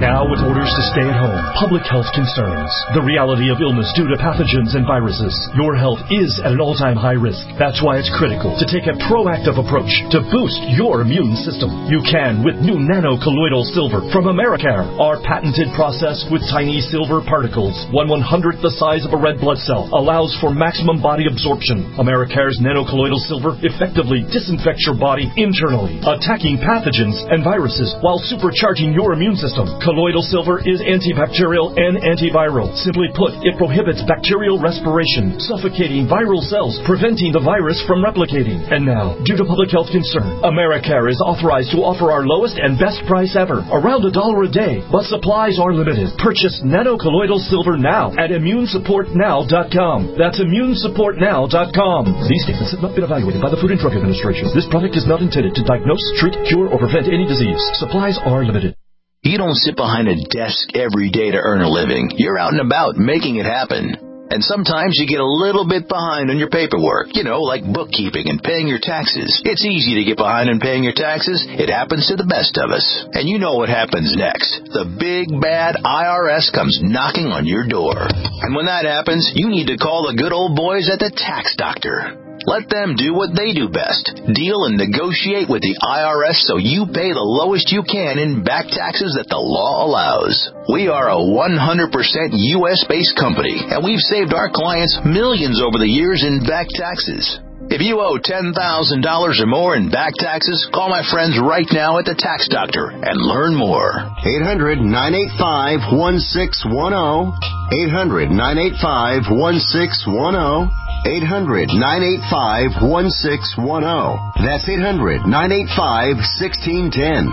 Now with orders to stay at home, public health concerns, the reality of illness due to pathogens and viruses, your health is at an all-time high risk. That's why it's critical to take a proactive approach to boost your immune system. You can with new nano-colloidal silver from Americare. Our patented process with tiny silver particles, one one-hundredth the size of a red blood cell, allows for maximum body absorption. Americare's nano-colloidal silver effectively disinfects your body internally, attacking pathogens and viruses while supercharging your immune system. Colloidal silver is antibacterial and antiviral. Simply put, it prohibits bacterial respiration, suffocating viral cells, preventing the virus from replicating. And now, due to public health concern, Americare is authorized to offer our lowest and best price ever, around a dollar a day, but supplies are limited. Purchase nano-colloidal silver now at immune support now dot com. That's immune support now dot com. These statements have not been evaluated by the Food and Drug Administration. This product is not intended to diagnose, treat, cure, or prevent any disease. Supplies are limited.
You don't sit behind a desk every day to earn a living. You're out and about making it happen. And sometimes you get a little bit behind on your paperwork, you know, like bookkeeping and paying your taxes. It's easy to get behind on paying your taxes. It happens to the best of us. And you know what happens next. The big, bad I R S comes knocking on your door. And when that happens, you need to call the good old boys at the Tax Doctor. Let them do what they do best. Deal and negotiate with the I R S so you pay the lowest you can in back taxes that the law allows. We are a one hundred percent U S-based company, and we've saved our clients millions over the years in back taxes. If you owe ten thousand dollars or more in back taxes, call my friends right now at the Tax Doctor and learn more.
eight hundred, nine eight five, one six one zero. eight hundred, nine eight five, one six one zero. eight hundred, nine eight five, one six one zero. That's eight hundred, nine eight five, one six one zero.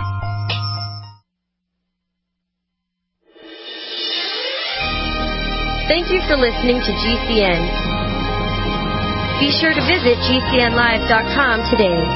Thank you for listening to G C N. Be sure to visit G C N live dot com today.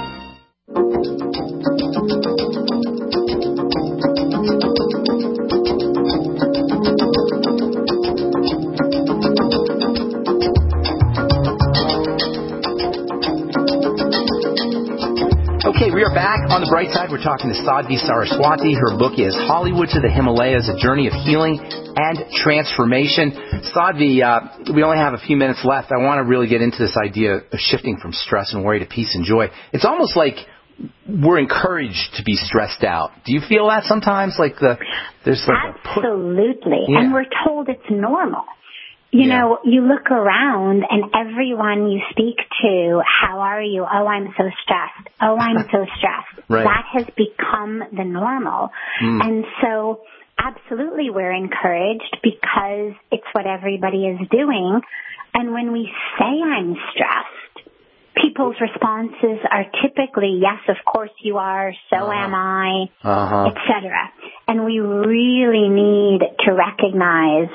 Okay, we are back on the bright side. We're talking to Sadhvi Saraswati. Her book is Hollywood to the Himalayas, A Journey of Healing and Transformation. Sadhvi, uh, we only have a few minutes left. I want to really get into this idea of shifting from stress and worry to peace and joy. It's almost like we're encouraged to be stressed out. Do you feel that sometimes? Like the there's like
Absolutely.
A put- yeah.
And we're told it's normal. You yeah. know, you look around and everyone you speak to, how are you? Oh, I'm so stressed. Oh, I'm so stressed.
Right.
That has become the normal. Mm. And so absolutely we're encouraged because it's what everybody is doing. And when we say I'm stressed, people's responses are typically, yes, of course you are, so uh-huh. am I, uh-huh. et cetera. And we really need to recognize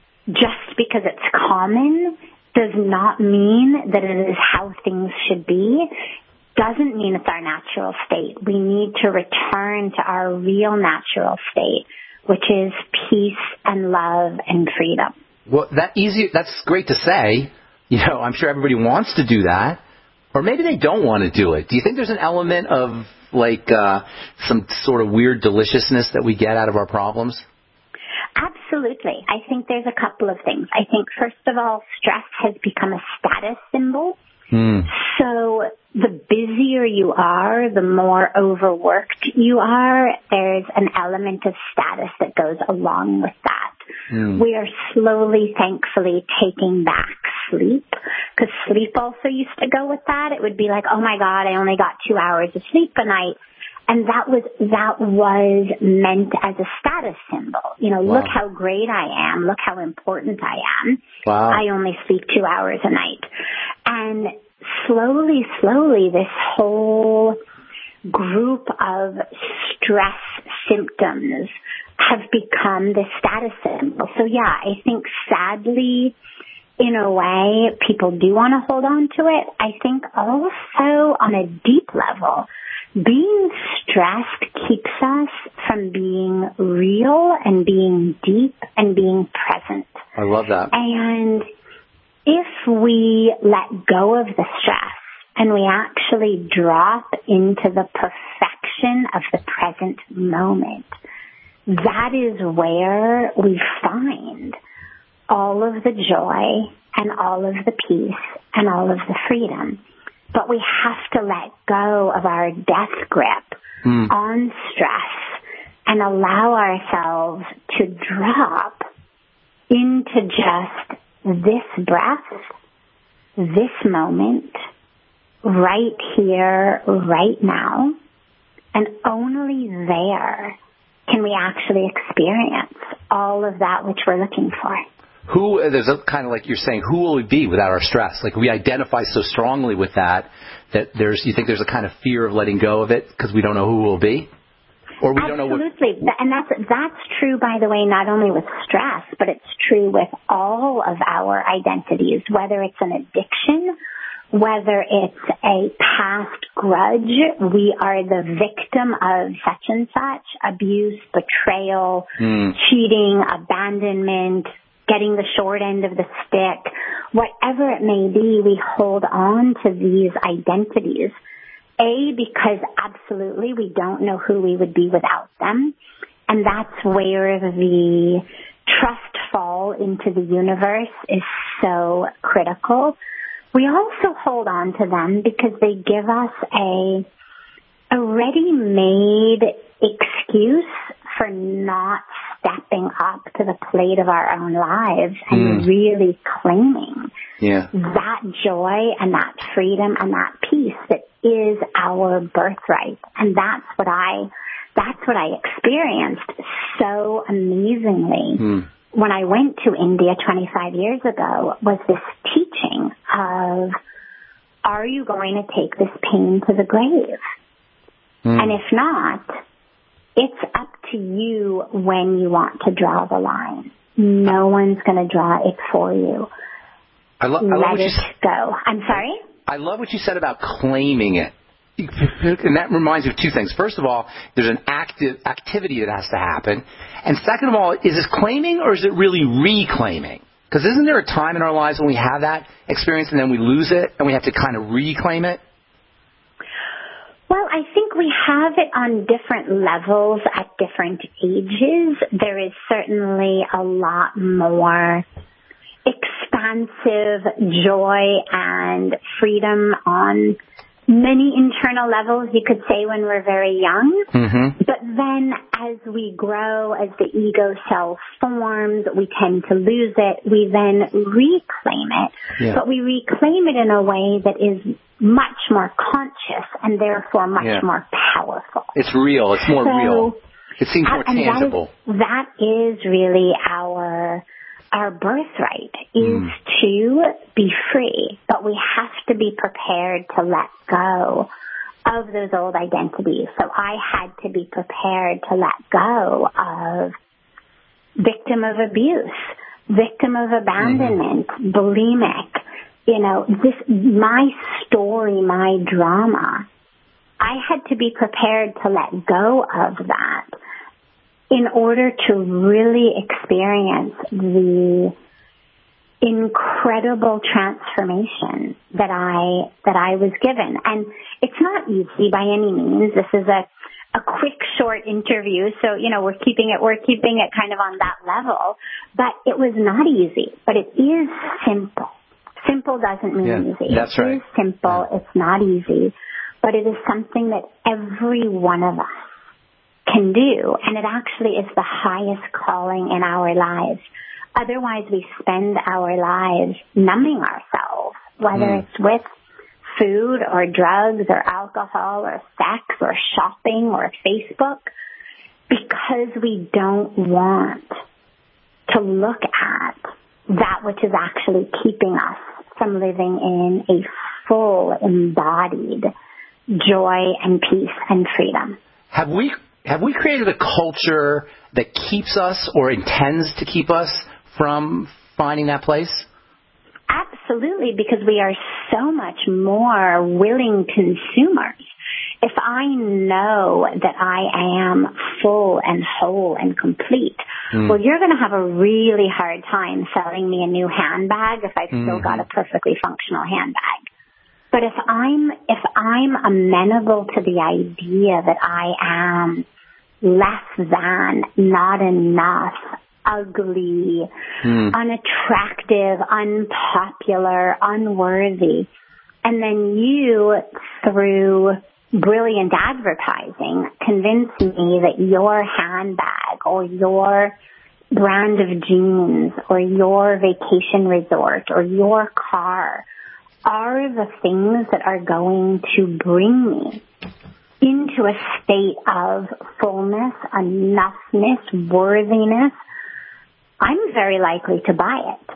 just because it's common does not mean that it is how things should be, doesn't mean it's our natural state. We need to return to our real natural state, which is peace and love and freedom.
Well, that easy, that's great to say. You know, I'm sure everybody wants to do that. Or maybe they don't want to do it. Do you think there's an element of, like, uh, some sort of weird deliciousness that we get out of our problems?
Absolutely. I think there's a couple of things. I think, first of all, stress has become a status symbol. Mm. So the busier you are, the more overworked you are, there's an element of status that goes along with that. Mm. We are slowly, thankfully, taking back sleep, because sleep also used to go with that. It would be like, oh my God, I only got two hours of sleep a night. And that was, that was meant as a status symbol. You know, wow. Look how great I am. Look how important I am.
Wow.
I only sleep two hours a night. And slowly, slowly, this whole group of stress symptoms have become this status symbol. So yeah, I think sadly, in a way, people do want to hold on to it. I think also on a deep level, being stressed keeps us from being real and being deep and being present.
I love that.
And if we let go of the stress and we actually drop into the perfection of the present moment, that is where we find all of the joy and all of the peace and all of the freedom. But we have to let go of our death grip mm. on stress and allow ourselves to drop into just this breath, this moment, right here, right now. And only there can we actually experience all of that which we're looking for.
Who, there's a kind of like you're saying, who will we be without our stress? Like we identify so strongly with that, that there's, you think there's a kind of fear of letting go of it because we don't know who we'll be? Or we
Absolutely.
don't know what...
Absolutely. And that's, that's true, by the way, not only with stress, but it's true with all of our identities, whether it's an addiction, whether it's a past grudge, we are the victim of such and such, abuse, betrayal, mm. cheating, abandonment, getting the short end of the stick, whatever it may be, we hold on to these identities. A, because absolutely we don't know who we would be without them. And that's where the trust fall into the universe is so critical. We also hold on to them because they give us a, a ready-made excuse for not stepping up to the plate of our own lives and mm. really claiming yeah. that joy and that freedom and that peace that is our birthright. And that's what I, that's what I experienced so amazingly mm. when I went to India twenty-five years ago, was this teaching of, are you going to take this pain to the grave? Mm. And if not, it's up to you when you want to draw the line. No one's going to draw it for you.
I, lo- I
Let
love what
it
you
go. I'm sorry?
I love what you said about claiming it. And that reminds me of two things. First of all, there's an active activity that has to happen. And second of all, is this claiming or is it really reclaiming? Because isn't there a time in our lives when we have that experience and then we lose it and we have to kind of reclaim it?
Well, I think we have it on different levels at different ages. There is certainly a lot more expansive joy and freedom on many internal levels, you could say, when we're very young. Mm-hmm. But then as we grow, as the ego self forms, we tend to lose it. We then reclaim it. Yeah. But we reclaim it in a way that is much more conscious and therefore much yeah. more powerful.
It's real. It's more
so,
real. It seems more tangible.
That is, that is really our... Our birthright is mm. to be free, but we have to be prepared to let go of those old identities. So I had to be prepared to let go of victim of abuse, victim of abandonment, mm-hmm. bulimic. You know, this, my story, my drama. I had to be prepared to let go of that in order to really experience the incredible transformation that I that I was given. And it's not easy by any means. This is a a quick, short interview, so you know we're keeping it we're keeping it kind of on that level. But it was not easy. But it is simple. Simple doesn't mean
yeah,
easy.
That's
it
right.
is simple. Yeah. It's not easy, but it is something that every one of us can do, and it actually is the highest calling in our lives. Otherwise, we spend our lives numbing ourselves, whether mm. it's with food or drugs or alcohol or sex or shopping or Facebook, because we don't want to look at that which is actually keeping us from living in a full, embodied joy and peace and freedom.
Have we Have we created a culture that keeps us or intends to keep us from finding that place?
Absolutely, because we are so much more willing consumers. If I know that I am full and whole and complete, mm. well, you're going to have a really hard time selling me a new handbag if I've mm-hmm. still got a perfectly functional handbag. But if I'm if I'm amenable to the idea that I am less than, not enough, ugly, mm. unattractive, unpopular, unworthy. And then you, through brilliant advertising, convince me that your handbag or your brand of jeans or your vacation resort or your car are the things that are going to bring me into a state of fullness, enoughness, worthiness. I'm very likely to buy it.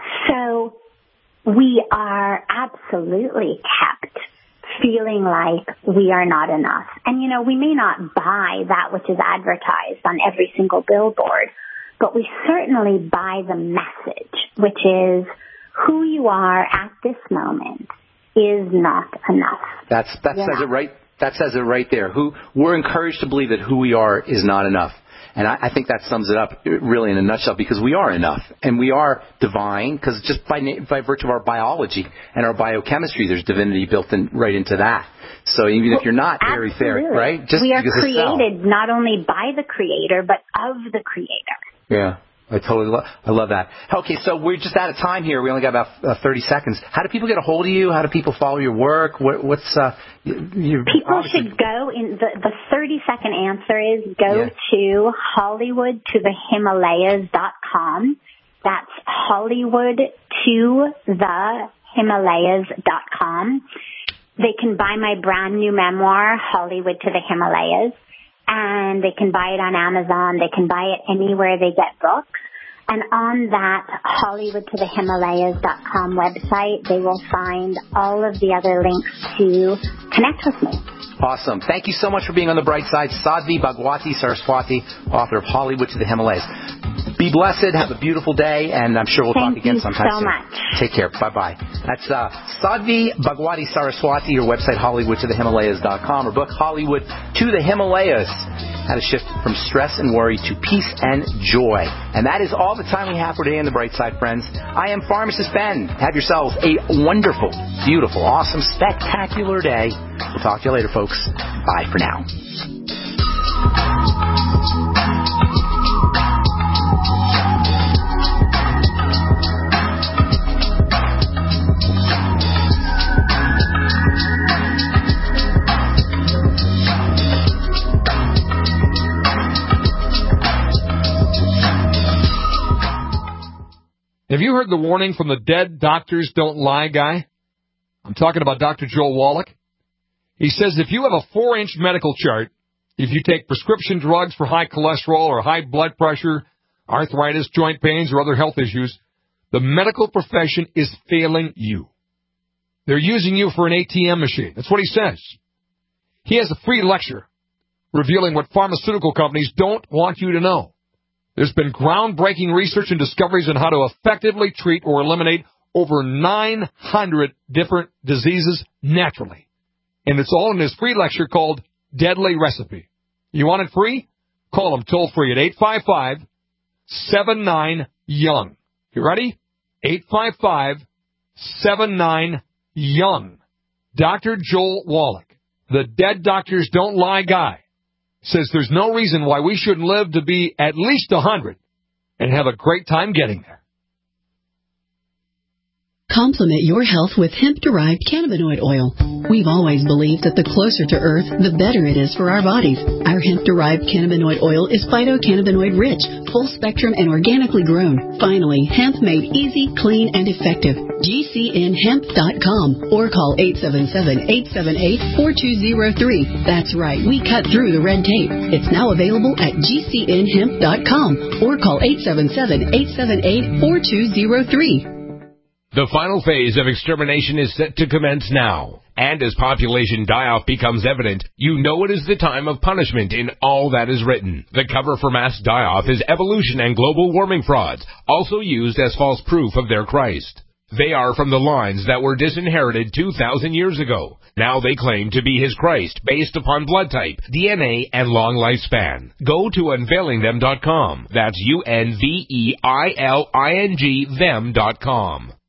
So we are absolutely kept feeling like we are not enough. And, you know, we may not buy that which is advertised on every single billboard, but we certainly buy the message, which is who you are at this moment is not enough.
That's that yeah. says it right. That says it right there. Who we're encouraged to believe that who we are is not enough. And I, I think that sums it up really in a nutshell, because we are enough and we are divine, because just by, by virtue of our biology and our biochemistry, there's divinity built in right into that. So even well, if you're not very fair, right? Just
we are created not only by the Creator, but of the Creator.
Yeah. I totally love, I love that. Okay, so we're just out of time here. We only got about uh, thirty seconds. How do people get a hold of you? How do people follow your work? What, what's uh, you,
people obviously... should go in the the thirty second answer is go yeah. to Hollywood to the Himalayas dot com. That's Hollywood to the Himalayas dot com. They can buy my brand new memoir, Hollywood to the Himalayas. And they can buy it on Amazon. They can buy it anywhere they get books. And on that Hollywood to the Himalayas dot com website, they will find all of the other links to connect with me.
Awesome. Thank you so much for being on the bright side. Sadhvi Bhagwati Saraswati, author of Hollywood to the Himalayas. Be blessed. Have a beautiful day, and I'm sure we'll
Thank
talk again sometime
so
soon.
Much.
Take care. Bye-bye. That's uh, Sadhvi Bhagwati Saraswati, your website, Hollywood to the Himalayas dot com, or book Hollywood to the Himalayas. How to shift from stress and worry to peace and joy. And that is all the time we have for today on the bright side, friends. I am Pharmacist Ben. Have yourselves a wonderful, beautiful, awesome, spectacular day. We'll talk to you later, folks. Bye for now.
Have you heard the warning from the dead doctors don't lie guy? I'm talking about Doctor Joel Wallach. He says if you have a four-inch medical chart, if you take prescription drugs for high cholesterol or high blood pressure, arthritis, joint pains, or other health issues, the medical profession is failing you. They're using you for an A T M machine. That's what he says. He has a free lecture revealing what pharmaceutical companies don't want you to know. There's been groundbreaking research and discoveries on how to effectively treat or eliminate over nine hundred different diseases naturally. And it's all in his free lecture called Deadly Recipe. You want it free? Call him toll free at eight five five, seven nine, young. You ready? eight five five, seven nine, young. Doctor Joel Wallach, the dead doctors don't lie guy, says there's no reason why we shouldn't live to be at least one hundred and have a great time getting there.
Complement your health with hemp-derived cannabinoid oil. We've always believed that the closer to Earth, the better it is for our bodies. Our hemp-derived cannabinoid oil is phytocannabinoid-rich, full-spectrum, and organically grown. Finally, hemp made easy, clean, and effective. G C N hemp dot com or call eight seven seven, eight seven eight, four two zero three. That's right, we cut through the red tape. It's now available at G C N hemp dot com or call eight seven seven, eight seven eight, four two zero three.
The final phase of extermination is set to commence now. And as population die-off becomes evident, you know it is the time of punishment in all that is written. The cover for mass die-off is evolution and global warming frauds, also used as false proof of their Christ. They are from the lines that were disinherited two thousand years ago. Now they claim to be his Christ based upon blood type, D N A, and long lifespan. Go to unveiling them dot com. That's U N V E I L I N G them dot com.